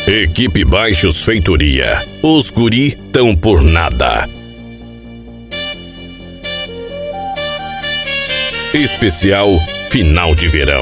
Equipe Baixos Feitoria. Os guri tão por nada. Especial final de verão.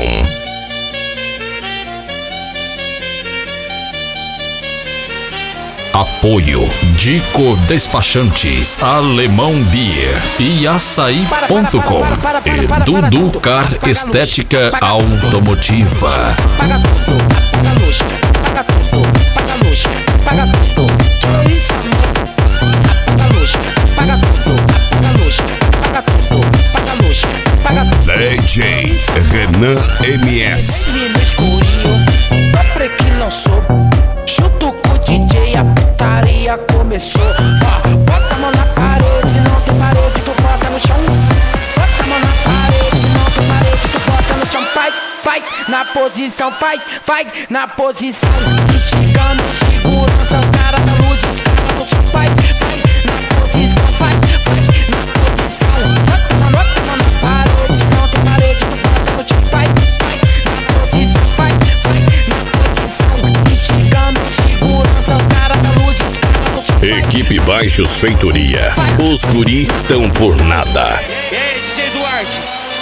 Apoio Dico Despachantes, Alemão Beer e Açaí.com e Dudu Car Estética Automotiva. Paga tudo, paga a luz, paga tudo, paga a luz, paga tudo. Que isso, amor? Paga a luz, paga tudo, paga a luz, paga tudo, paga a luz, paga tudo. DJ Renan MS. No escurinho, sempre que lançou. Chuto com o DJ, a putaria começou. Bota a mão na parede, não tem parede, tu bota no chão. Bota a mão na parede, não tem parede, tu bota no chão. Vai, na posição, vai, na posição. Esticando, segurança, os caras da luz, os caras do som. Vai, na posição, vai, na posição. Bota a mão na parede, não tem parede, tu bota no chão. Vai, na posição, vai, na posição. Esticando, segurança, os caras da luz, os caras do som. Equipe Baixos Feitoria. Os guri tão por nada. E aí, DJ Duarte?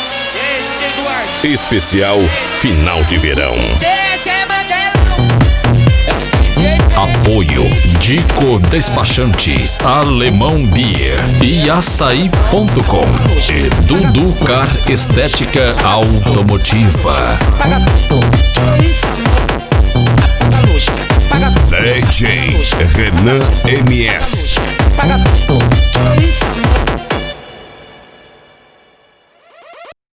Especial final de verão. Apoio Dico Despachantes, Alemão Beer e Açaí.com e Dudu Car Estética Automotiva. Paga tudo, que isso, amor? Paga a luz, paga tudo. DJ Renan MS. Paga tudo, que isso, amor?